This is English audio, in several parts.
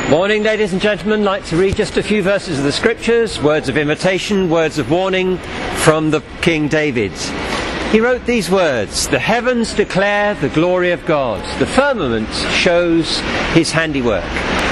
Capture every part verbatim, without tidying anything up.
Morning, ladies and gentlemen. I'd like to read just a few verses of the Scriptures, words of invitation, words of warning from the King David. He wrote these words: "The heavens declare the glory of God. The firmament shows his handiwork.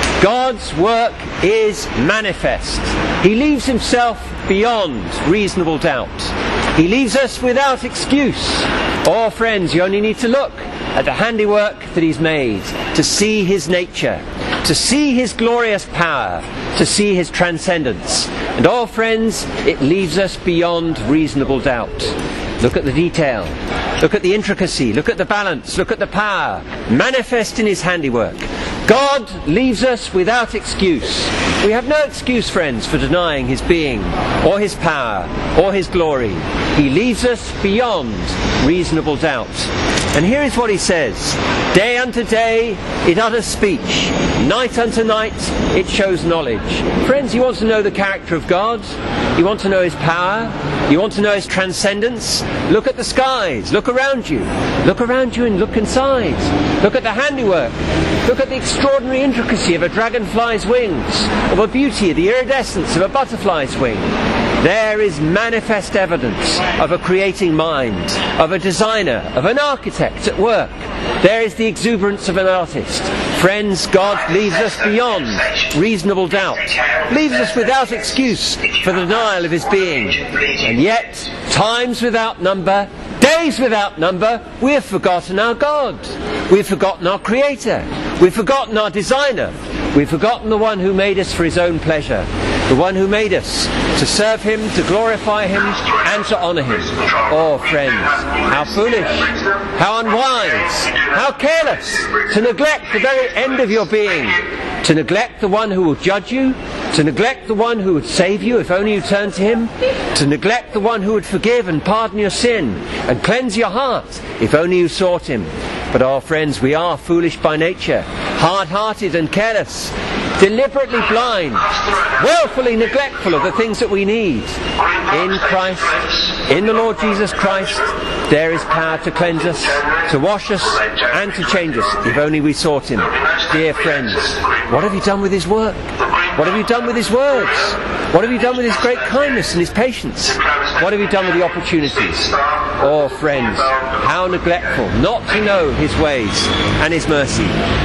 God's work is manifest. He leaves himself beyond reasonable doubt. He leaves us without excuse." Oh, friends, you only need to look at the handiwork that he's made to see his nature, to see his glorious power, to see his transcendence. And oh, friends, it leaves us beyond reasonable doubt. Look at the detail, look at the intricacy, look at the balance, look at the power, manifest in his handiwork. God leaves us without excuse. We have no excuse, friends, for denying his being, or his power, or his glory. He leaves us beyond reasonable doubt. And here is what he says: "Day unto day it utters speech, night unto night it shows knowledge." Friends, you want to know the character of God? You want to know his power? You want to know his transcendence? Look at the skies, look around you. Look around you and look inside. Look at the handiwork. Look at the extraordinary intricacy of a dragonfly's wings, of a beauty, the iridescence of a butterfly's wing. There is manifest evidence of a creating mind, of a designer, of an architect at work. There is the exuberance of an artist. Friends, God leaves us beyond reasonable doubt, leaves us without excuse for the denial of his being. And yet, times without number, days without number, we have forgotten our God. We've forgotten our Creator. We've forgotten our designer. We've forgotten the one who made us for his own pleasure, the one who made us to serve him, to glorify him, and to honour him. Oh, friends, how foolish, how unwise, how careless to neglect the very end of your being, to neglect the one who will judge you, to neglect the one who would save you if only you turn to him, to neglect the one who would forgive and pardon your sin and cleanse your heart if only you sought him. But our friends, we are foolish by nature, hard-hearted and careless, deliberately blind, willfully neglectful of the things that we need. In Christ, in the Lord Jesus Christ, there is power to cleanse us, to wash us, and to change us, if only we sought him. Dear friends, what have you done with his work? What have you done with his words? What have you done with his great kindness and his patience? What have you done with the opportunities? Oh, friends, how neglectful not to know his ways and his mercy.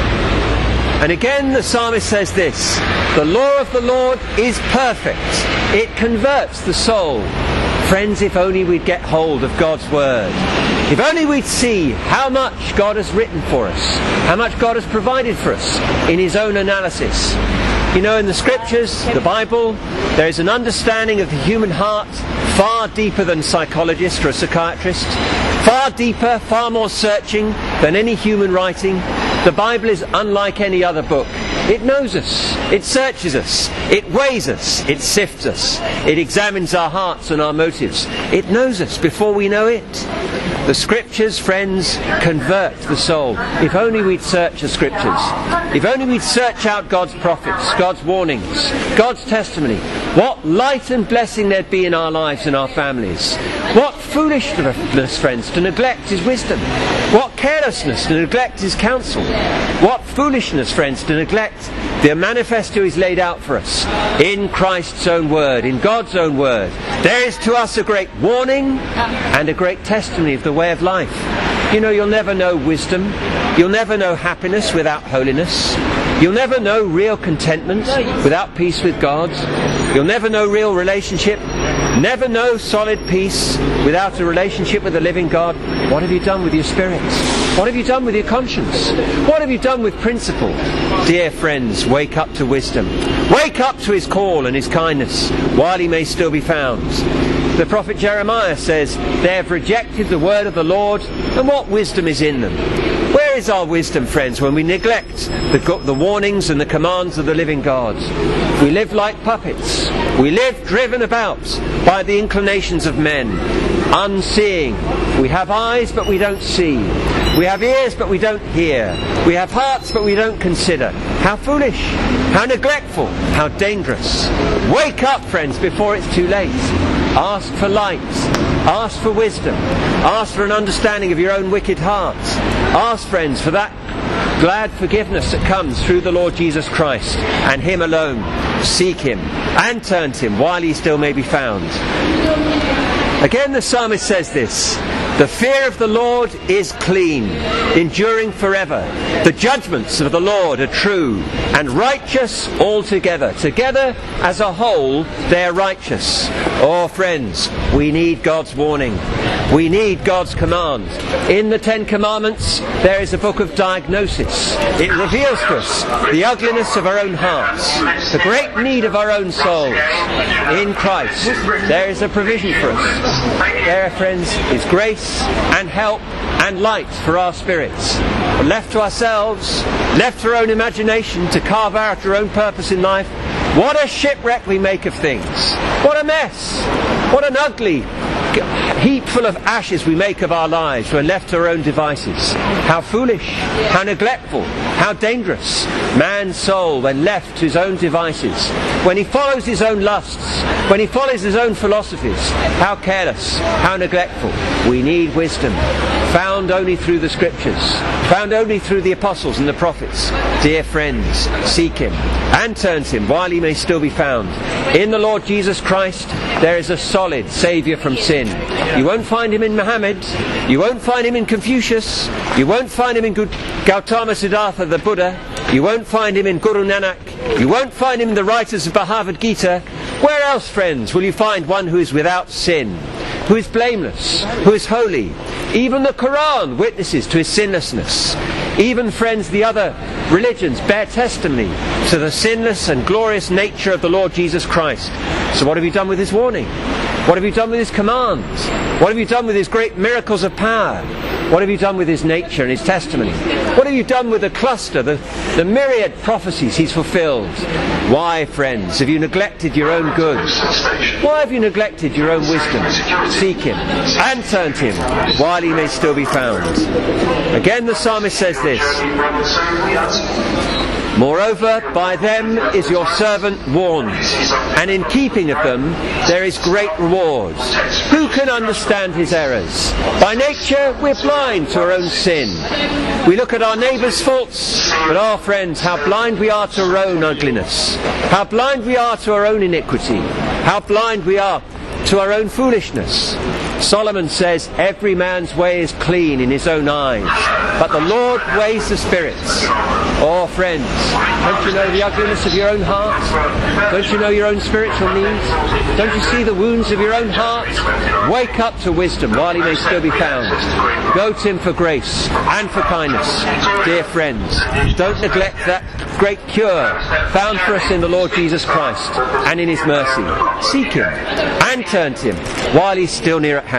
And again the psalmist says this: "The law of the Lord is perfect. It converts the soul." Friends, if only we'd get hold of God's word. If only we'd see how much God has written for us, how much God has provided for us in his own analysis. You know, in the Scriptures, the Bible, there is an understanding of the human heart far deeper than psychologists or a psychiatrist, far deeper, far more searching than any human writing. The Bible is unlike any other book. It knows us, it searches us, it weighs us, it sifts us, it examines our hearts and our motives. It knows us before we know it. The Scriptures, friends, convert the soul. If only we'd search the Scriptures. If only we'd search out God's prophets, God's warnings, God's testimony. What light and blessing there'd be in our lives and our families. What foolishness, friends, to neglect his wisdom. What carelessness to neglect his counsel. What foolishness, friends, to neglect the manifesto he's laid out for us in Christ's own word, in God's own word. There is to us a great warning and a great testimony of the way of life. You know, you'll never know wisdom, you'll never know happiness without holiness, you'll never know real contentment without peace with God, you'll never know real relationship, never know solid peace without a relationship with the living God. What have you done with your spirits? What have you done with your conscience? What have you done with principle? Dear friends, wake up to wisdom. Wake up to his call and his kindness while he may still be found. The prophet Jeremiah says, "They have rejected the word of the Lord, and what wisdom is in them?" Where is our wisdom, friends, when we neglect the, the warnings and the commands of the living God? We live like puppets. We live driven about by the inclinations of men, unseeing. We have eyes, but we don't see. We have ears, but we don't hear. We have hearts, but we don't consider. How foolish, how neglectful, how dangerous. Wake up, friends, before it's too late. Ask for light. Ask for wisdom. Ask for an understanding of your own wicked heart. Ask, friends, for that glad forgiveness that comes through the Lord Jesus Christ, and Him alone. Seek Him and turn to Him while He still may be found. Again, the psalmist says this: the fear of the Lord is clean, enduring forever. The judgments of the Lord are true and righteous altogether. Together, as a whole, they are righteous. Oh, friends, we need God's warning. We need God's command. In the Ten Commandments, there is a book of diagnosis. It reveals to us the ugliness of our own hearts, the great need of our own souls. In Christ, there is a provision for us. There, friends, is grace and help and light for our spirits. But left to ourselves, left to our own imagination to carve out our own purpose in life, what a shipwreck we make of things. What a mess. What an ugly heap full of ashes we make of our lives when left to our own devices. How foolish, how neglectful, how dangerous man's soul when left to his own devices, when he follows his own lusts, when he follows his own philosophies. How careless, how neglectful. We need wisdom, found only through the Scriptures, found only through the apostles and the prophets. Dear friends, seek Him and turn to Him while He may still be found. In the Lord Jesus Christ there is a solid saviour from sin. You won't find Him in Muhammad, you won't find Him in Confucius, you won't find Him in Gautama Siddhartha the Buddha, you won't find Him in Guru Nanak, you won't find Him in the writers of Bhagavad Gita. Where else, friends, will you find one who is without sin, who is blameless, who is holy? Even the Quran witnesses to His sinlessness. Even, friends, the other religions bear testimony to the sinless and glorious nature of the Lord Jesus Christ. So what have you done with His warning? What have you done with His commands? What have you done with His great miracles of power? What have you done with His nature and His testimony? What have you done with the cluster, the, the myriad prophecies He's fulfilled? Why, friends, have you neglected your own goods? Why have you neglected your own wisdom? Seek Him and turn to Him while He may still be found. Again, the psalmist says this: moreover, by them is your servant warned, and in keeping of them there is great reward. Who can understand his errors? By nature we're blind to our own sin. We look at our neighbour's faults, but our friends, how blind we are to our own ugliness. How blind we are to our own iniquity. How blind we are to our own foolishness. Solomon says, every man's way is clean in his own eyes, but the Lord weighs the spirits. Oh, friends, don't you know the ugliness of your own heart? Don't you know your own spiritual needs? Don't you see the wounds of your own heart? Wake up to wisdom while He may still be found. Go to Him for grace and for kindness. Dear friends, don't neglect that great cure found for us in the Lord Jesus Christ and in His mercy. Seek Him and turn to Him while He's still near at hand.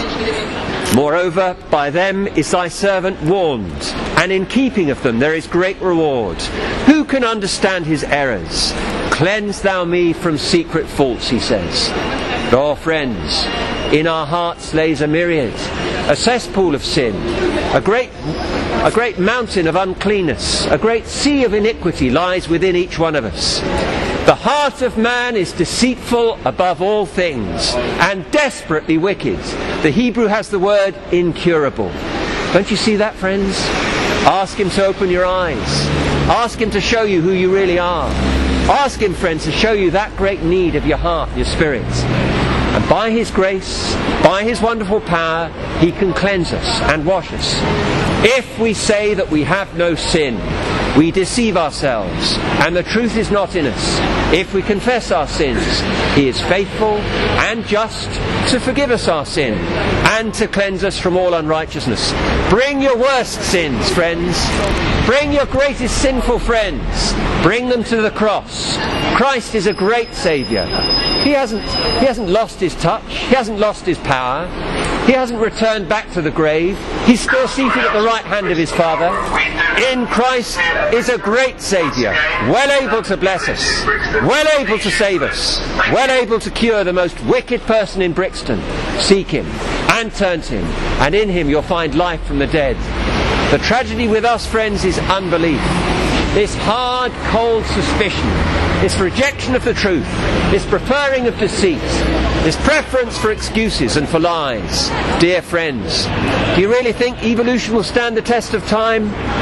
Moreover, by them is thy servant warned, and in keeping of them there is great reward. Who can understand his errors? Cleanse thou me from secret faults, he says. But, oh friends, in our hearts lays a myriad, a cesspool of sin, a great, a great mountain of uncleanness, a great sea of iniquity lies within each one of us. The heart of man is deceitful above all things and desperately wicked. The Hebrew has the word incurable. Don't you see that, friends? Ask Him to open your eyes. Ask Him to show you who you really are. Ask Him, friends, to show you that great need of your heart, your spirit. And by His grace, by His wonderful power, He can cleanse us and wash us. If we say that we have no sin, we deceive ourselves, and the truth is not in us. If we confess our sins, He is faithful and just to forgive us our sin and to cleanse us from all unrighteousness. Bring your worst sins, friends. Bring your greatest sinful friends. Bring them to the cross. Christ is a great Saviour. He hasn't, he hasn't lost His touch. He hasn't lost His power. He hasn't returned back to the grave. He's still seated at the right hand of His Father. In Christ is a great Saviour, well able to bless us, well able to save us, well able to cure the most wicked person in Brixton. Seek Him and turn to Him, and in Him you'll find life from the dead. The tragedy with us, friends, is unbelief. This hard, cold suspicion, this rejection of the truth, this preferring of deceit, this preference for excuses and for lies. Dear friends, do you really think evolution will stand the test of time?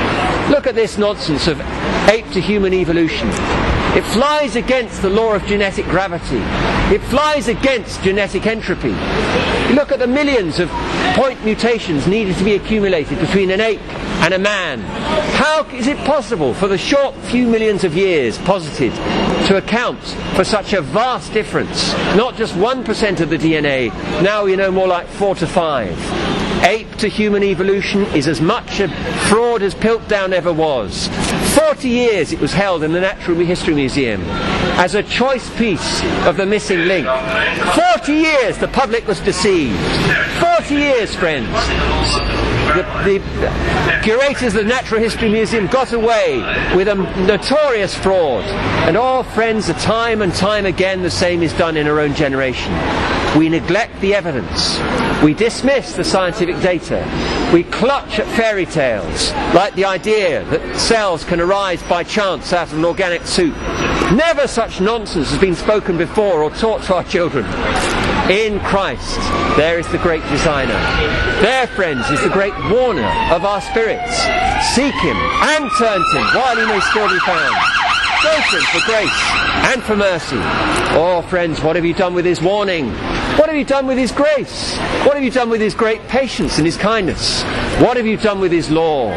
Look at this nonsense of ape to human evolution. It flies against the law of genetic gravity. It flies against genetic entropy. You look at the millions of point mutations needed to be accumulated between an ape and a man. How is it possible for the short few millions of years posited to account for such a vast difference? Not just one percent of the D N A, now we know more like four to five. Ape to human evolution is as much a fraud as Piltdown ever was. Forty years it was held in the Natural History Museum as a choice piece of the missing link. Forty years the public was deceived. Forty years, friends. The, the curators of the Natural History Museum got away with a notorious fraud. And all, friends, time and time again the same is done in our own generation. We neglect the evidence. We dismiss the scientific data. We clutch at fairy tales, like the idea that cells can arise by chance out of an organic soup. Never such nonsense has been spoken before or taught to our children. In Christ, there is the great designer. There, friends, is the great warner of our spirits. Seek him and turn to him while he may still be found. Go to him for grace and for mercy. Oh, friends, what have you done with his warning? What have you done with his grace? What have you done with his great patience and his kindness? What have you done with his law?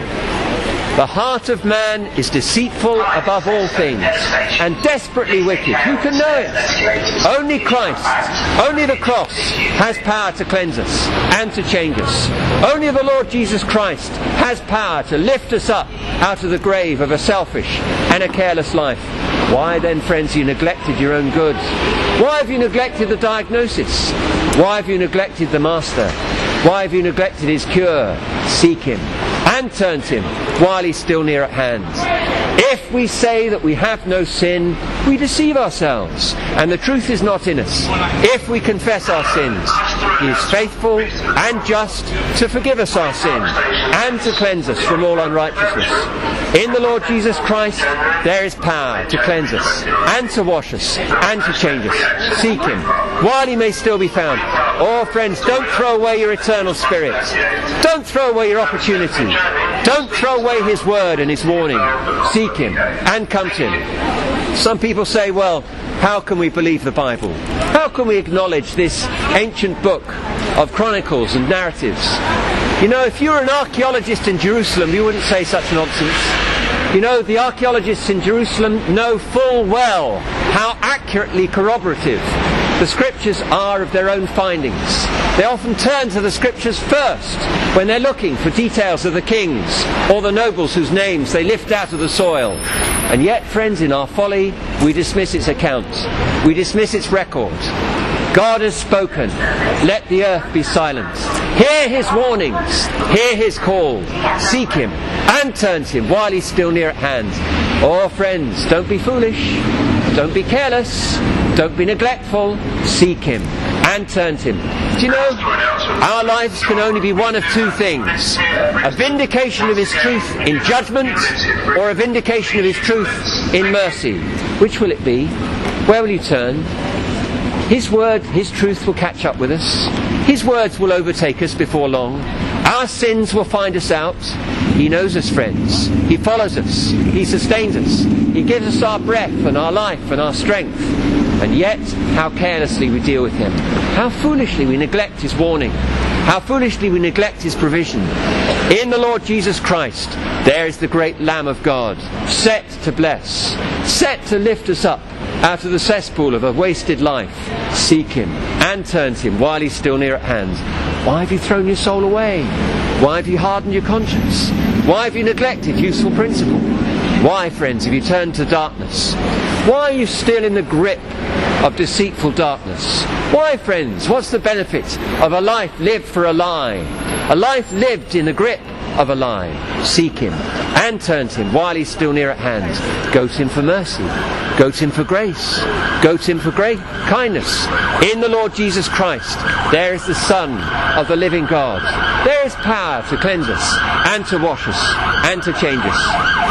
The heart of man is deceitful above all things and desperately wicked. Who can know it? Only Christ, only the cross has power to cleanse us and to change us. Only the Lord Jesus Christ has power to lift us up out of the grave of a selfish and a careless life. Why then, friends, you neglected your own good? Why have you neglected the diagnosis? Why have you neglected the Master? Why have you neglected his cure? Seek him and turn to him while he's still near at hand. If we say that we have no sin, we deceive ourselves, and the truth is not in us. If we confess our sins, he is faithful and just to forgive us our sins and to cleanse us from all unrighteousness. In the Lord Jesus Christ there is power to cleanse us and to wash us and to change us. Seek him while he may still be found. Oh, friends, don't throw away your eternal spirit. Don't throw away your opportunity. Don't throw away his word and his warning. Seek him and come to him. Some people say, well, how can we believe the Bible? How can we acknowledge this ancient book of chronicles and narratives? You know, if you were an archaeologist in Jerusalem, you wouldn't say such nonsense. You know, the archaeologists in Jerusalem know full well how accurately corroborative the scriptures are of their own findings. They often turn to the scriptures first when they're looking for details of the kings or the nobles whose names they lift out of the soil. And yet, friends, in our folly, we dismiss its account. We dismiss its record. God has spoken. Let the earth be silent. Hear his warnings. Hear his call. Seek him and turn to him while he's still near at hand. Oh, friends, don't be foolish. Don't be careless. Don't be neglectful. Seek him and turn to him. Do you know, our lives can only be one of two things. A vindication of his truth in judgment, or a vindication of his truth in mercy. Which will it be? Where will you turn? His word, his truth will catch up with us. His words will overtake us before long. Our sins will find us out. He knows us, friends. He follows us. He sustains us. He gives us our breath and our life and our strength. And yet, how carelessly we deal with him. How foolishly we neglect his warning. How foolishly we neglect his provision. In the Lord Jesus Christ, there is the great Lamb of God, set to bless, set to lift us up out of the cesspool of a wasted life. Seek him and turn to him while he's still near at hand. Why have you thrown your soul away? Why have you hardened your conscience? Why have you neglected useful principle? Why, friends, have you turned to darkness? Why are you still in the grip of deceitful darkness? Why, friends, what's the benefit of a life lived for a lie? A life lived in the grip of a lie. Seek him and turn to him while he's still near at hand. Go to him for mercy. Go to him for grace. Go to him for great kindness. In the Lord Jesus Christ, there is the Son of the living God. There is power to cleanse us and to wash us and to change us.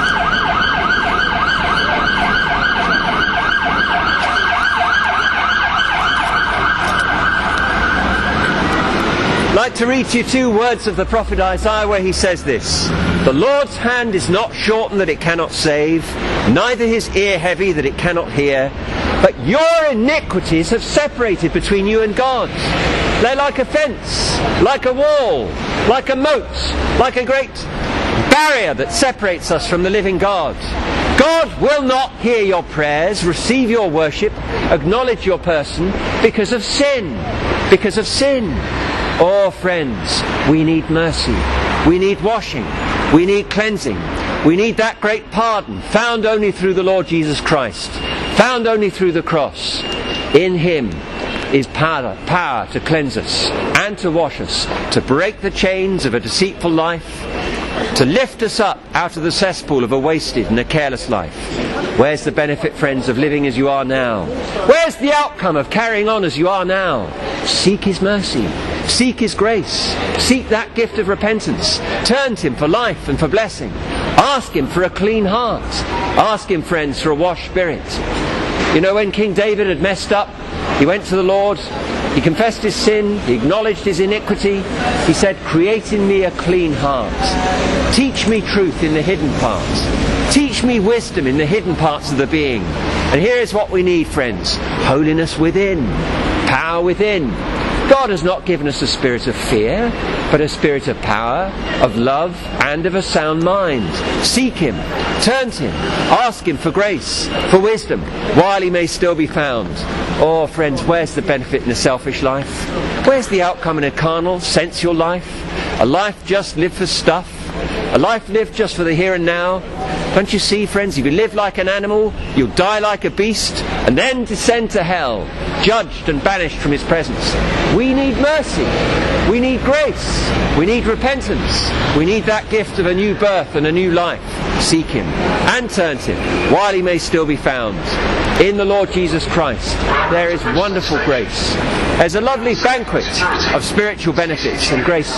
like to read to you two words of the prophet Isaiah where he says this: "The Lord's hand is not shortened that it cannot save, neither his ear heavy that it cannot hear. But your iniquities have separated between you and God. They're like a fence, like a wall, like a moat, like a great barrier that separates us from the living God. God will not hear your prayers, receive your worship, acknowledge your person because of sin. Because of sin. Oh, friends, we need mercy. We need washing. We need cleansing. We need that great pardon found only through the Lord Jesus Christ, found only through the cross. In him is power, power to cleanse us and to wash us, to break the chains of a deceitful life, to lift us up out of the cesspool of a wasted and a careless life. Where's the benefit, friends, of living as you are now? Where's the outcome of carrying on as you are now? Seek his mercy. Seek his grace. Seek that gift of repentance. Turn to him for life and for blessing. Ask him for a clean heart. Ask him, friends, for a washed spirit. You know, when King David had messed up, he went to the Lord, he confessed his sin, he acknowledged his iniquity. He said, "Create in me a clean heart. Teach me truth in the hidden parts. Teach me wisdom in the hidden parts of the being." And here is what we need, friends. Holiness within. Power within. God has not given us a spirit of fear, but a spirit of power, of love, and of a sound mind. Seek him, turn to him, ask him for grace, for wisdom, while he may still be found. Oh, friends, where's the benefit in a selfish life? Where's the outcome in a carnal, sensual life? A life just lived for stuff? A life lived just for the here and now? Don't you see, friends, if you live like an animal, you'll die like a beast, and then descend to hell, judged and banished from his presence. We need mercy. We need grace. We need repentance. We need that gift of a new birth and a new life. Seek him and turn to him while he may still be found. In the Lord Jesus Christ there is wonderful grace. There's a lovely banquet of spiritual benefits and grace.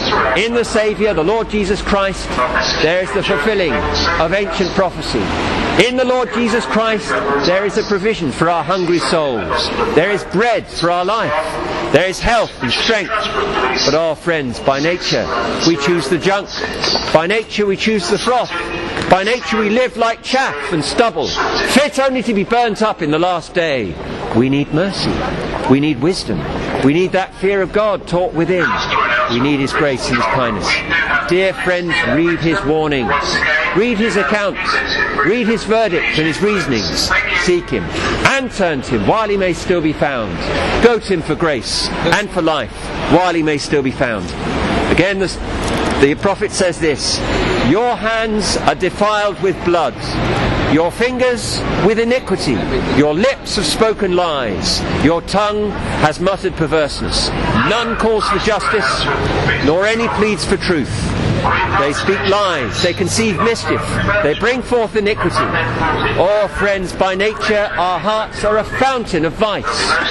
In the Saviour, the Lord Jesus Christ, there is the fulfilling of ancient prophecy. In the Lord Jesus Christ there is a provision for our hungry souls. There is bread for our life. There is health and strength. But oh, friends, by nature we choose the junk. By nature we choose the froth. By nature we live like chaff and stubble, fit only to be burnt up in the last day. We need mercy. We need wisdom. We need that fear of God taught within. We need his grace and his kindness. Dear friends, read his warnings. Read his accounts. Read his verdict and his reasonings. Seek him and turn to him while he may still be found. Go to him for grace and for life while he may still be found. Again, the, the prophet says this: "Your hands are defiled with blood, your fingers with iniquity, your lips have spoken lies, your tongue has muttered perverseness. None calls for justice, nor any pleads for truth. They speak lies, they conceive mischief, they bring forth iniquity." Oh, friends, by nature our hearts are a fountain of vice,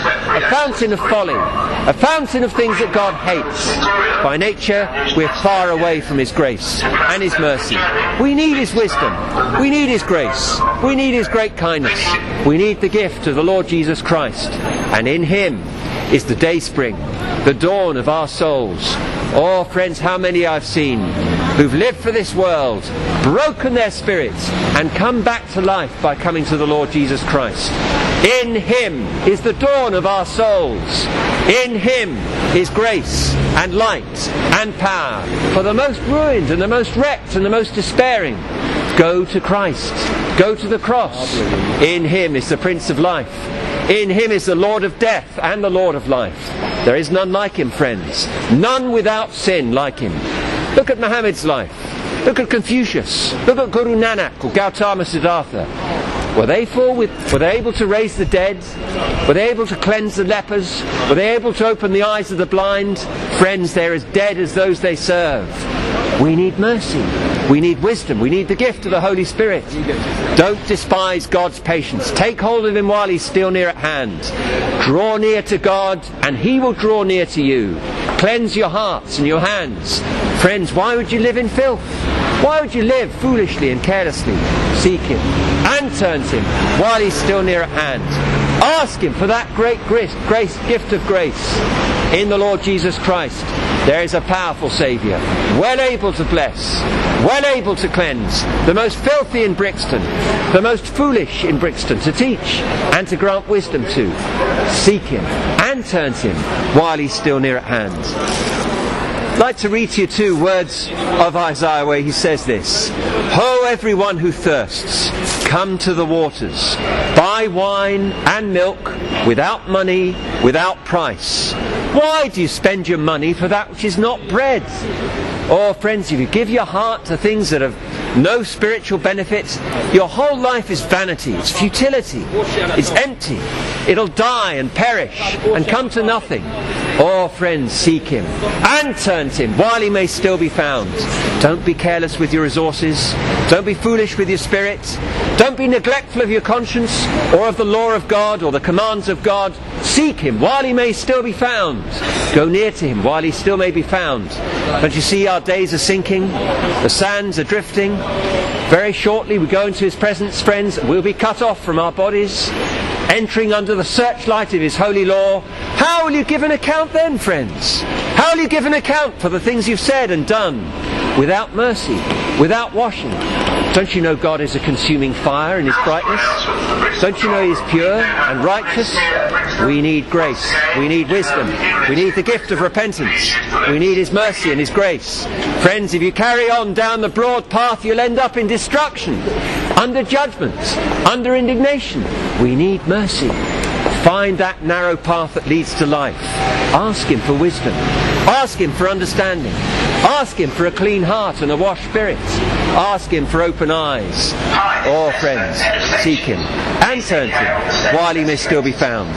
a fountain of folly, a fountain of things that God hates. By nature we're far away from his grace and his mercy. We need his wisdom, we need his grace, we need his great kindness, we need the gift of the Lord Jesus Christ, and in him is the dayspring, the dawn of our souls. Oh, friends, how many I've seen who've lived for this world, broken their spirits, and come back to life by coming to the Lord Jesus Christ. In him is the dawn of our souls. In him is grace and light and power. For the most ruined and the most wrecked and the most despairing, go to Christ. Go to the cross. In him is the Prince of Life. In him is the Lord of death and the Lord of life. There is none like him, friends. None without sin like him. Look at Muhammad's life. Look at Confucius. Look at Guru Nanak or Gautama Siddhartha. Were they full with, were they able to raise the dead? Were they able to cleanse the lepers? Were they able to open the eyes of the blind? Friends, they're as dead as those they serve. We need mercy. We need wisdom. We need the gift of the Holy Spirit. Don't despise God's patience. Take hold of him while he's still near at hand. Draw near to God and he will draw near to you. Cleanse your hearts and your hands. Friends, why would you live in filth? Why would you live foolishly and carelessly? Seek him and turn to him while he's still near at hand. Ask him for that great grace, grace, gift of grace in the Lord Jesus Christ. There is a powerful Saviour, well able to bless, well able to cleanse, the most filthy in Brixton, the most foolish in Brixton, to teach and to grant wisdom to. Seek him and turn to him while he's still near at hand. I'd like to read to you two words of Isaiah where he says this: Ho, everyone who thirsts, come to the waters, buy wine and milk without money, without price. Why do you spend your money for that which is not bread? Oh, friends, if you give your heart to things that have no spiritual benefit, your whole life is vanity, it's futility, it's empty. It'll die and perish and come to nothing. Oh, friends, seek him and turn to him while he may still be found. Don't be careless with your resources. Don't be foolish with your spirit. Don't be neglectful of your conscience or of the law of God or the commands of God. Seek him while he may still be found. Go near to him while he still may be found. Don't you see our days are sinking? The sands are drifting. Very shortly we go into his presence, friends. We'll be cut off from our bodies, entering under the searchlight of his holy law. How will you give an account then, friends? How will you give an account for the things you've said and done without mercy, without washing? Don't you know God is a consuming fire in his brightness? Don't you know he is pure and righteous? We need grace. We need wisdom. We need the gift of repentance. We need his mercy and his grace. Friends, if you carry on down the broad path, you'll end up in destruction, under judgment, under indignation. We need mercy. Find that narrow path that leads to life. Ask him for wisdom. Ask him for understanding. Ask him for a clean heart and a washed spirit. Ask him for open eyes. Oh, friends, seek him and turn to him while he may still be found.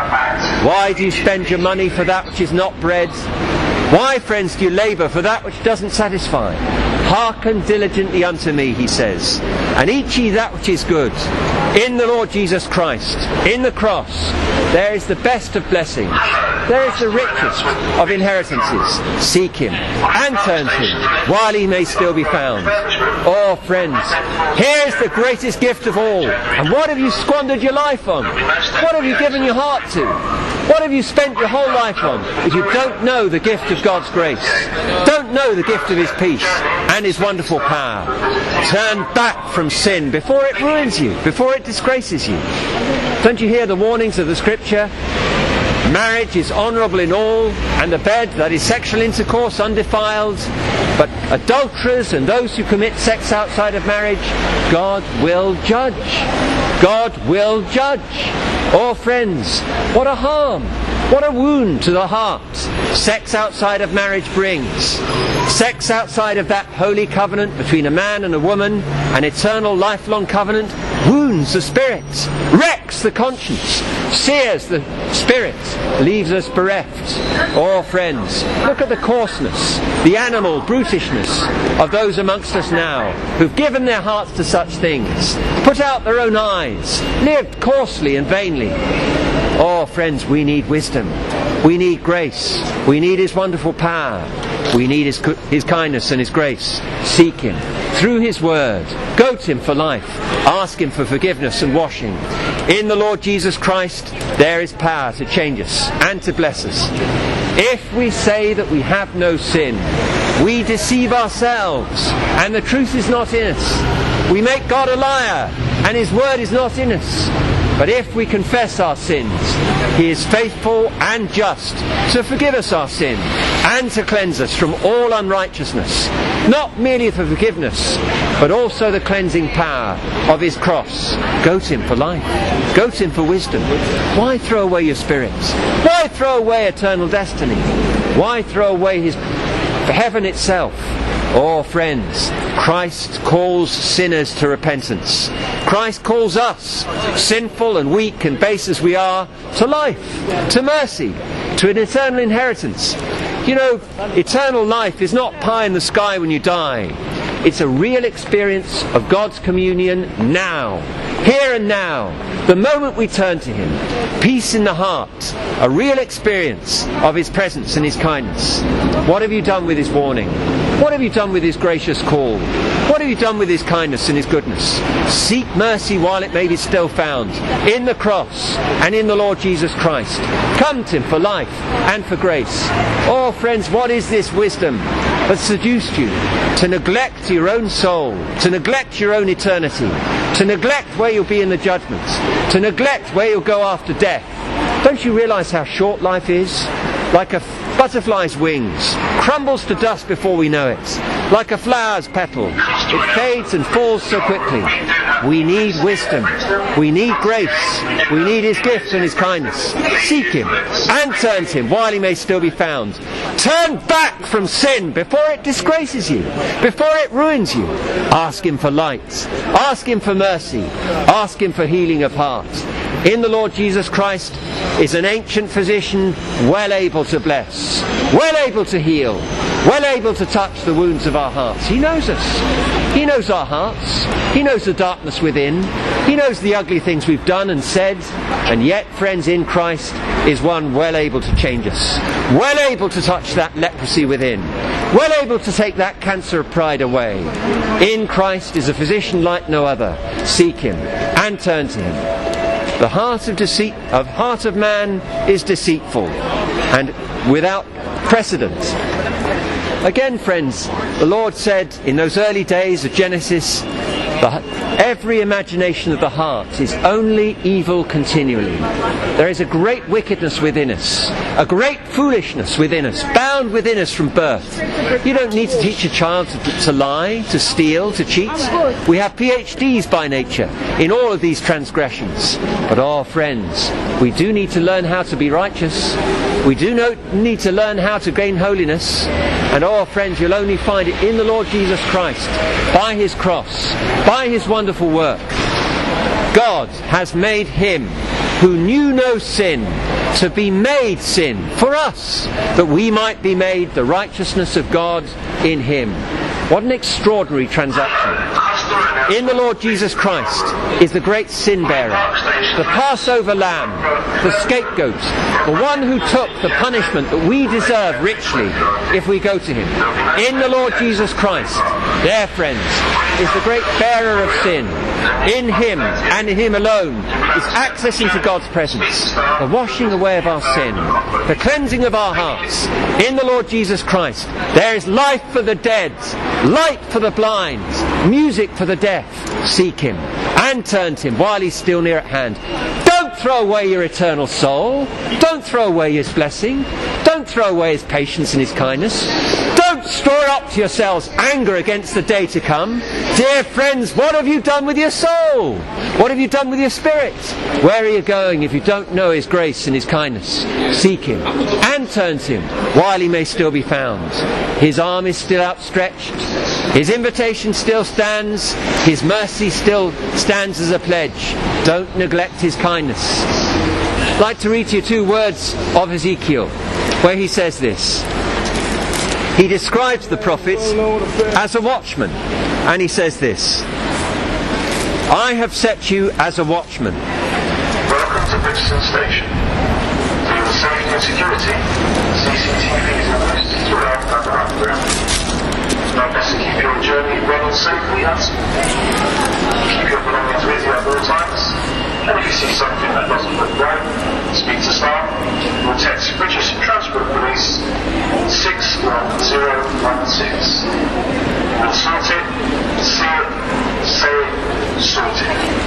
Why do you spend your money for that which is not bread? Why, friends, do you labour for that which doesn't satisfy? Hearken diligently unto me, he says, and eat ye that which is good. In the Lord Jesus Christ, in the cross, there is the best of blessings. There is the richest of inheritances. Seek him and turn to him while he may still be found. Oh, friends, here is the greatest gift of all. And what have you squandered your life on? What have you given your heart to? What have you spent your whole life on if you don't know the gift of God's grace? Don't know the gift of his peace and his wonderful power. Turn back from sin before it ruins you, before it disgraces you. Don't you hear the warnings of the Scripture? Marriage is honourable in all, and the bed, that is sexual intercourse, undefiled. But adulterers and those who commit sex outside of marriage, God will judge. God will judge. Oh, friends, what a harm, what a wound to the heart sex outside of marriage brings. Sex outside of that holy covenant between a man and a woman, an eternal lifelong covenant, wounds the spirit, wrecks the conscience, sears the spirit, leaves us bereft. Oh, friends, look at the coarseness, the animal brutishness of those amongst us now who've given their hearts to such things, put out their own eyes, lived coarsely and vainly. Oh, friends, we need wisdom. We need grace. We need his wonderful power. We need his, his kindness and his grace. Seek him through his word. Go to him for life. Ask him for forgiveness and washing. In the Lord Jesus Christ, there is power to change us and to bless us. If we say that we have no sin, we deceive ourselves, and the truth is not in us. We make God a liar, and his word is not in us. But if we confess our sins, he is faithful and just to forgive us our sin and to cleanse us from all unrighteousness. Not merely for forgiveness, but also the cleansing power of his cross. Go to him for life. Go to him for wisdom. Why throw away your spirits? Why throw away eternal destiny? Why throw away his heaven itself? Oh, friends, Christ calls sinners to repentance. Christ calls us, sinful and weak and base as we are, to life, to mercy, to an eternal inheritance. You know, eternal life is not pie in the sky when you die. It's a real experience of God's communion now, here and now, the moment we turn to him. Peace in the heart, a real experience of his presence and his kindness. What have you done with his warning? What have you done with his gracious call? What have you done with his kindness and his goodness? Seek mercy while it may be still found, in the cross and in the Lord Jesus Christ. Come to him for life and for grace. Oh friends, what is this wisdom that seduced you to neglect your own soul, to neglect your own eternity, to neglect where you'll be in the judgments, to neglect where you'll go after death? Don't you realise how short life is? Like a butterfly's wings, crumbles to dust before we know it. Like a flower's petal, it fades and falls so quickly. We need wisdom. We need grace. We need his gift and his kindness. Seek him and turn to him while he may still be found. Turn back from sin before it disgraces you, before it ruins you. Ask him for light. Ask him for mercy. Ask him for healing of heart. In the Lord Jesus Christ is an ancient physician well able to bless, well able to heal, well able to touch the wounds of our hearts. He knows us. He knows our hearts. He knows the darkness within. He knows the ugly things we've done and said. And yet, friends, in Christ is one well able to change us, well able to touch that leprosy within, well able to take that cancer of pride away. In Christ is a physician like no other. Seek him and turn to him. The heart of deceit, of heart of man is deceitful and without precedent. Again, friends, the Lord said in those early days of Genesis, the, every imagination of the heart is only evil continually. There is a great wickedness within us, a great foolishness within us, bound within us from birth. You don't need to teach a child to, to lie, to steal, to cheat. We have P H Ds by nature in all of these transgressions. But oh friends, we do need to learn how to be righteous. We do know, need to learn how to gain holiness. And oh friends, you'll only find it in the Lord Jesus Christ, by his cross, by his wonderful work. God has made him who knew no sin to be made sin for us, that we might be made the righteousness of God in him. What an extraordinary transaction. In the Lord Jesus Christ is the great sin bearer, the Passover lamb, the scapegoat, the one who took the punishment that we deserve richly if we go to him. In the Lord Jesus Christ, there friends, is the great bearer of sin. In him and in him alone is access into God's presence, the washing away of our sin, the cleansing of our hearts. In the Lord Jesus Christ there is life for the dead, light for the blind, music for the deaf. Seek him and turn to him while he's still near at hand. Don't throw away your eternal soul. Don't throw away his blessing. Don't throw away his patience and his kindness. Don't store up to yourselves anger against the day to come. Dear friends, what have you done with your soul? What have you done with your spirit? Where are you going if you don't know his grace and his kindness? Seek him and turn to him while he may still be found. His arm is still outstretched. His invitation still stands. His mercy still stands as a pledge. Don't neglect his kindness. I'd like to read to you two words of Ezekiel where he says this. He describes the prophet as a watchman, and he says this: I have set you as a watchman. Welcome to Bridgestone Station. For your safety and security, C C T Vs are posted throughout and around the ground. Now best to keep your journey running safely and keep your belongings with you at all times. And if you see something that doesn't look right, speak to staff or text British Transport Police six one zero one six. We'll sort it, see it, say it, sort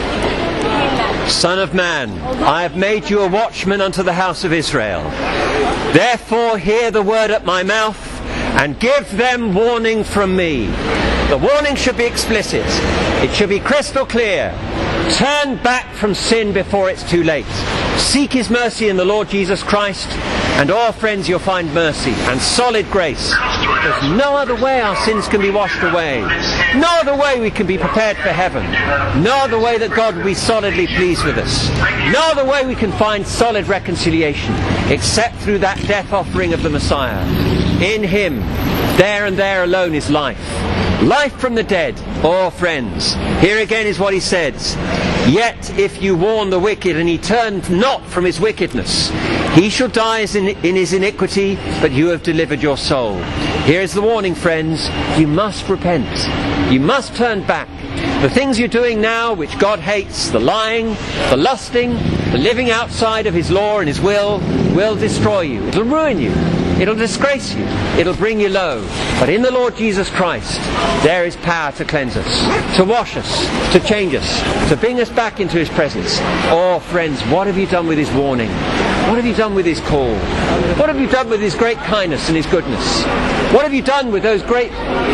it. Son of man, I have made you a watchman unto the house of Israel. Therefore hear the word at my mouth, and give them warning from me. The warning should be explicit. It should be crystal clear. Turn back from sin before it's too late. Seek his mercy in the Lord Jesus Christ, and all friends, you'll find mercy and solid grace. There's no other way our sins can be washed away. No other way we can be prepared for heaven. No other way that God will be solidly pleased with us. No other way we can find solid reconciliation except through that death offering of the Messiah. In him, there and there alone is life. Life from the dead. Oh friends, here again is what he says. Yet if you warn the wicked and he turned not from his wickedness, he shall die in his iniquity, but you have delivered your soul. Here is the warning, friends. You must repent. You must turn back. The things you're doing now, which God hates, the lying, the lusting, the living outside of His law and His will, will destroy you. It'll ruin you. It'll disgrace you. It'll bring you low. But in the Lord Jesus Christ, there is power to cleanse us, to wash us, to change us, to bring us back into His presence. Oh, friends, what have you done with His warning? What have you done with His call? What have you done with His great kindness and His goodness? What have you done with those great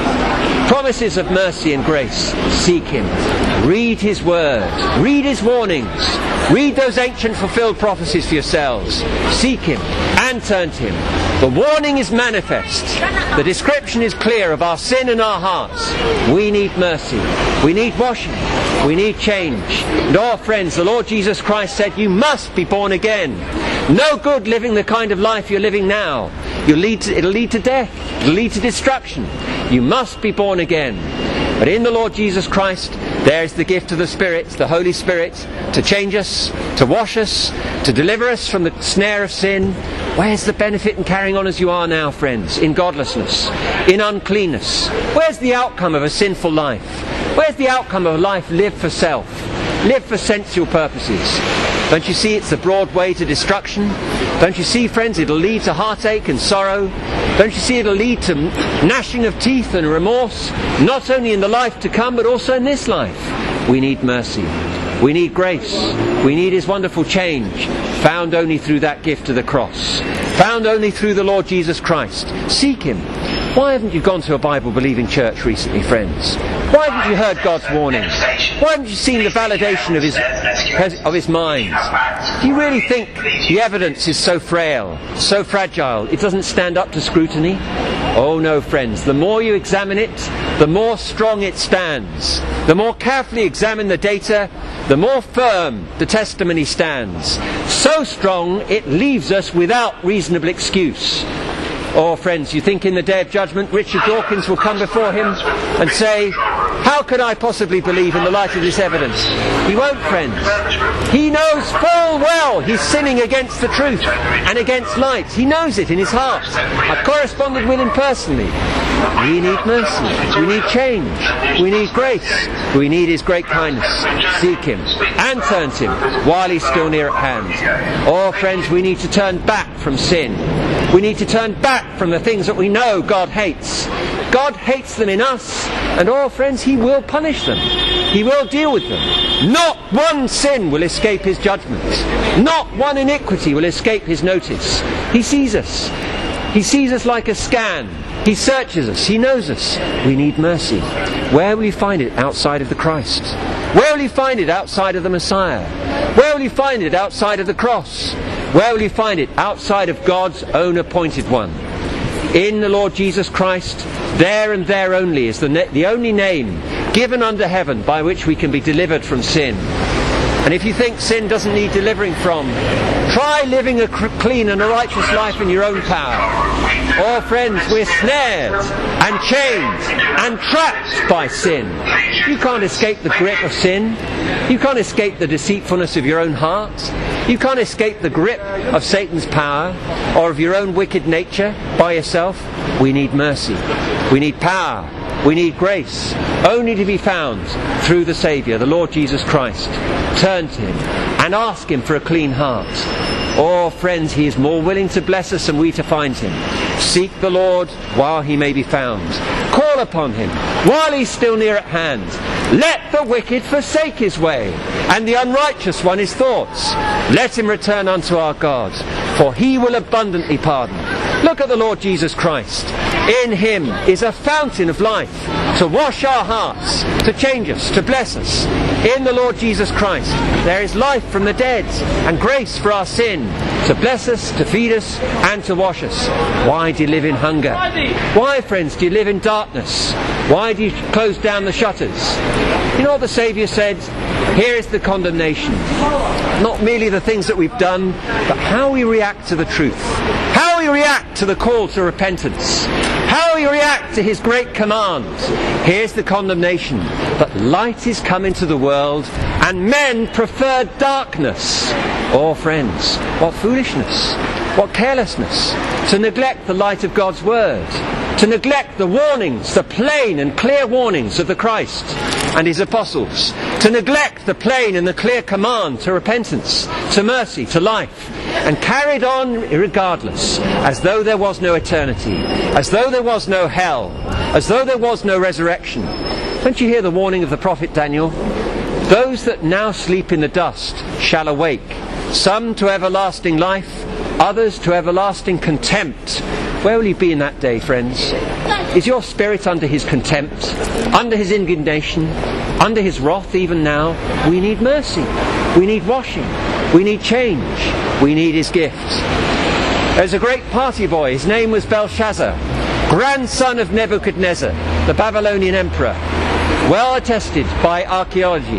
promises of mercy and grace? Seek Him. Read His word. Read His warnings. Read those ancient fulfilled prophecies for yourselves. Seek Him and turn to Him. The warning is manifest. The description is clear of our sin and our hearts. We need mercy. We need washing. We need change. And oh, friends, the Lord Jesus Christ said, you must be born again. No good living the kind of life you're living now. You'll lead to, it'll lead to death. It'll lead to destruction. You must be born again. But in the Lord Jesus Christ, there is the gift of the Spirit, the Holy Spirit, to change us, to wash us, to deliver us from the snare of sin. Where's the benefit in carrying on as you are now, friends? In godlessness, in uncleanness. Where's the outcome of a sinful life? Where's the outcome of a life lived for self, lived for sensual purposes? Don't you see it's the broad way to destruction? Don't you see, friends, it'll lead to heartache and sorrow? Don't you see it'll lead to gnashing of teeth and remorse, not only in the life to come, but also in this life? We need mercy. We need grace. We need His wonderful change, found only through that gift of the cross, found only through the Lord Jesus Christ. Seek Him. Why haven't you gone to a Bible-believing church recently, friends? Why haven't you heard God's warnings? Why haven't you seen the validation of His, of His mind? Do you really think the evidence is so frail, so fragile, it doesn't stand up to scrutiny? Oh no, friends, the more you examine it, the more strong it stands. The more carefully examine the data, the more firm the testimony stands. So strong it leaves us without reasonable excuse. Oh, friends, you think in the day of judgment Richard Dawkins will come before Him and say, how could I possibly believe in the light of this evidence? He won't, friends. He knows full well he's sinning against the truth and against light. He knows it in his heart. I've corresponded with him personally. We need mercy. We need change. We need grace. We need His great kindness. Seek Him and turn to Him while He's still near at hand. Oh, friends, we need to turn back from sin. We need to turn back from the things that we know God hates. God hates them in us, and oh, friends, He will punish them. He will deal with them. Not one sin will escape His judgment. Not one iniquity will escape His notice. He sees us. He sees us like a scan. He searches us. He knows us. We need mercy. Where will you find it outside of the Christ? Where will you find it outside of the Messiah? Where will you find it outside of the cross? Where will you find it outside of God's own appointed one? In the Lord Jesus Christ, there and there only is the, na- the only name given under heaven by which we can be delivered from sin. And if you think sin doesn't need delivering from, try living a cr- clean and a righteous life in your own power. Oh, friends, we're snared and chained and trapped by sin. You can't escape the grip of sin. You can't escape the deceitfulness of your own heart. You can't escape the grip of Satan's power or of your own wicked nature by yourself. We need mercy. We need power. We need grace, only to be found through the Saviour, the Lord Jesus Christ. Turn to Him and ask Him for a clean heart. Oh, friends, He is more willing to bless us than we to find Him. Seek the Lord while He may be found. Call upon Him while He's still near at hand. Let the wicked forsake his way, and the unrighteous one his thoughts. Let him return unto our God, for He will abundantly pardon. Look at the Lord Jesus Christ. In Him is a fountain of life to wash our hearts, to change us, to bless us. In the Lord Jesus Christ there is life from the dead and grace for our sin, to bless us, to feed us and to wash us. Why do you live in hunger? Why, friends, do you live in darkness? Why do you close down the shutters? You know what the Saviour said? Here is the condemnation. Not merely the things that we've done, but how we react to the truth. How we react to the call to repentance. How we react to His great command. Here's the condemnation, that light is come into the world, and men prefer darkness. Oh, friends, what foolishness. What carelessness! To neglect the light of God's word, to neglect the warnings, the plain and clear warnings of the Christ and his apostles, to neglect the plain and the clear command to repentance, to mercy, to life, and carried on regardless, as though there was no eternity, as though there was no hell, as though there was no resurrection. Don't you hear the warning of the prophet Daniel? Those that now sleep in the dust shall awake, some to everlasting life, others to everlasting contempt. Where will you be in that day, friends? Is your spirit under his contempt, under his indignation, under his wrath even now? We need mercy. We need washing. We need change. We need his gift. There's a great party boy. His name was Belshazzar, grandson of Nebuchadnezzar, the Babylonian emperor, well attested by archaeology.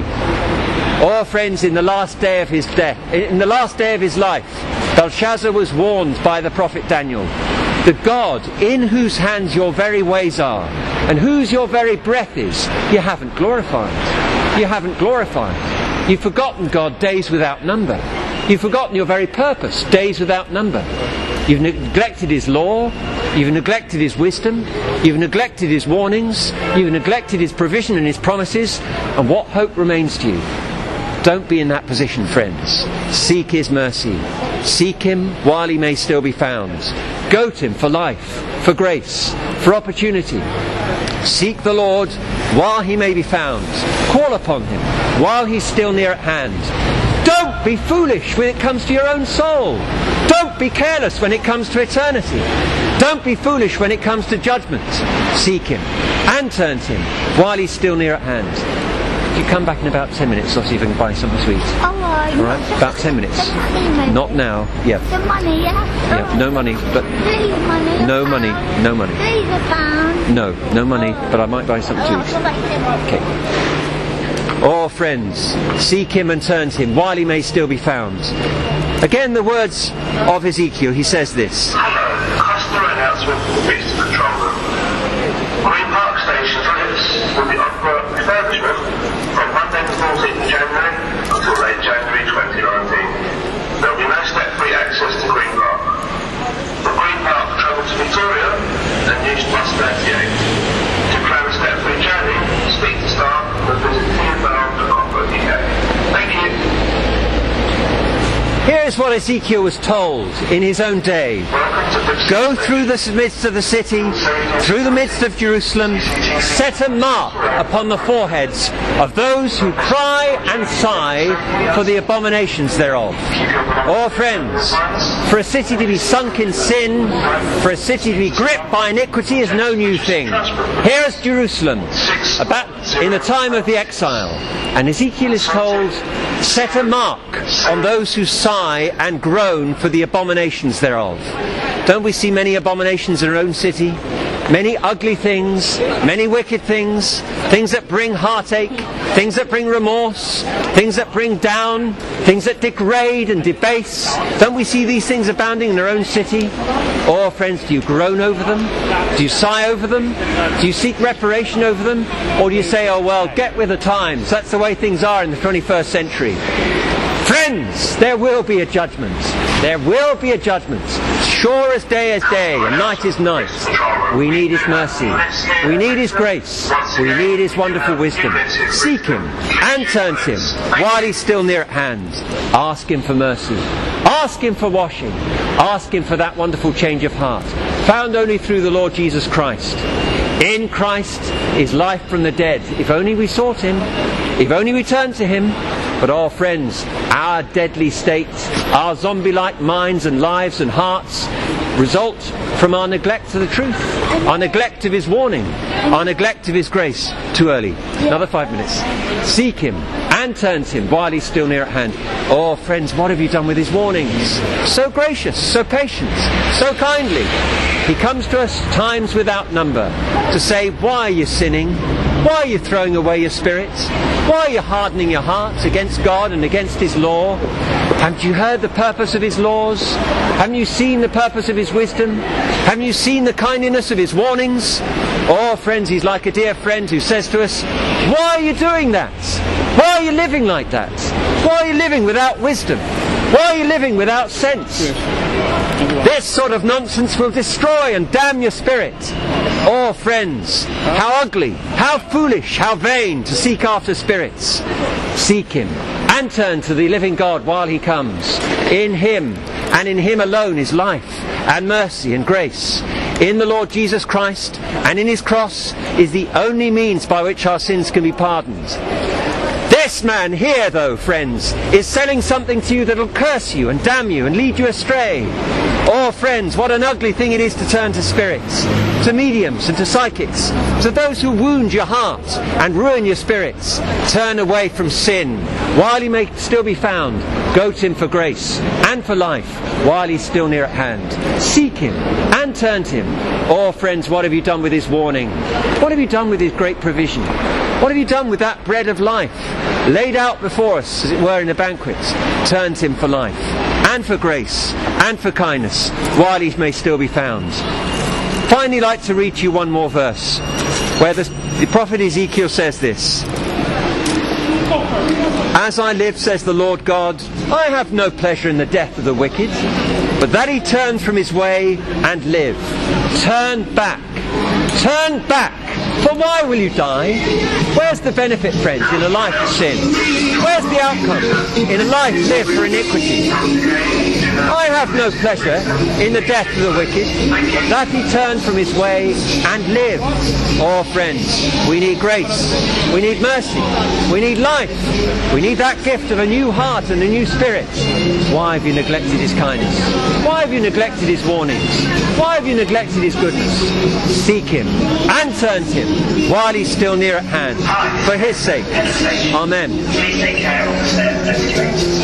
Oh, friends, in the last day of his death, in the last day of his life, Belshazzar was warned by the prophet Daniel. The God in whose hands your very ways are, and whose your very breath is, you haven't glorified. You haven't glorified. You've forgotten God days without number. You've forgotten your very purpose days without number. You've neglected his law. You've neglected his wisdom. You've neglected his warnings. You've neglected his provision and his promises. And what hope remains to you? Don't be in that position, friends. Seek his mercy. Seek him while he may still be found. Go to him for life, for grace, for opportunity. Seek the Lord while he may be found. Call upon him while he's still near at hand. Don't be foolish when it comes to your own soul. Don't be careless when it comes to eternity. Don't be foolish when it comes to judgment. Seek him and turn to him while he's still near at hand. You come back in about ten minutes, I'll see if I can buy something sweet. Oh, uh, Alright, about ten minutes. Money, Not now. Yeah. The money, yeah? Yeah, no money, but Please, money. no money, no money. Please, a pound. No, no money, but I might buy something Oh, sweet. okay. Oh, friends, seek him and turn to him while he may still be found. Again, the words of Ezekiel, he says this. Hello, customer announcement for the Beast Control Room. Green Park Station trips will be up for refurbishment from Monday the fourteenth of January until late January twenty nineteen. There will be no step-free access to Green Park. From Green Park, travel to Victoria and use bus thirty-eight. To plan a step-free journey, speak to staff and visit T F L dot com dot U K. Thank you. Here's what Ezekiel was told in his own day. Go through the midst of the city, through the midst of Jerusalem, set a mark upon the foreheads of those who cry and sigh for the abominations thereof. Oh, friends, for a city to be sunk in sin, for a city to be gripped by iniquity is no new thing. Here's Jerusalem, about in the time of the exile, and Ezekiel is told, set a mark on those who sigh and groan for the abominations thereof. Don't we see many abominations in our own city? Many ugly things, many wicked things, things that bring heartache, things that bring remorse, things that bring down, things that degrade and debase. Don't we see these things abounding in our own city? Or, friends, do you groan over them? Do you sigh over them? Do you seek reparation over them? Or do you say, oh well, get with the times, that's the way things are in the twenty-first century? Friends, there will be a judgment. There will be a judgment. Sure as day is day and night is night. We need his mercy. We need his grace. We need his wonderful wisdom. Seek him and turn to him while he's still near at hand. Ask him for mercy. Ask him for washing. Ask him for that wonderful change of heart, found only through the Lord Jesus Christ. In Christ is life from the dead. If only we sought him. If only we turned to him. But, oh friends, our deadly state, our zombie-like minds and lives and hearts result from our neglect of the truth, our neglect of his warning, our neglect of his grace. Too early. Another five minutes. Seek him and turn to him while he's still near at hand. Oh friends, what have you done with his warnings? So gracious, so patient, so kindly. He comes to us times without number to say, why are you sinning? Why are you throwing away your spirit? Why are you hardening your heart against God and against his law? Haven't you heard the purpose of his laws? Haven't you seen the purpose of his wisdom? Haven't you seen the kindliness of his warnings? Oh, friends, he's like a dear friend who says to us, why are you doing that? Why are you living like that? Why are you living without wisdom? Why are you living without sense? This sort of nonsense will destroy and damn your spirit. Oh, friends, how ugly, how foolish, how vain to seek after spirits. Seek him and turn to the living God while he comes. In him, and in him alone, is life and mercy and grace. In the Lord Jesus Christ and in his cross is the only means by which our sins can be pardoned. This man here, though, friends, is selling something to you that'll curse you and damn you and lead you astray. Oh, friends, what an ugly thing it is to turn to spirits, to mediums and to psychics, to those who wound your heart and ruin your spirits. Turn away from sin while he may still be found. Go to him for grace and for life while he's still near at hand. Seek him and turn to him. Oh, friends, what have you done with his warning? What have you done with his great provision? What have you done with that bread of life, laid out before us, as it were, in a banquet? Turn to him for life, and for grace, and for kindness, while he may still be found. Finally, I'd like to read to you one more verse, where the, the prophet Ezekiel says this. As I live, says the Lord God, I have no pleasure in the death of the wicked, but that he turn from his way and live. Turn back. Turn back. For why will you die? Where's the benefit, friends, in a life of sin? Where's the outcome in a life lived for iniquity? I have no pleasure in the death of the wicked, but that he turn from his way and live. Oh, friends, we need grace. We need mercy. We need life. We need that gift of a new heart and a new spirit. Why have you neglected his kindness? Why have you neglected his warnings? Why have you neglected his goodness? Seek him and turn to him while he's still near at hand. For his sake. Amen.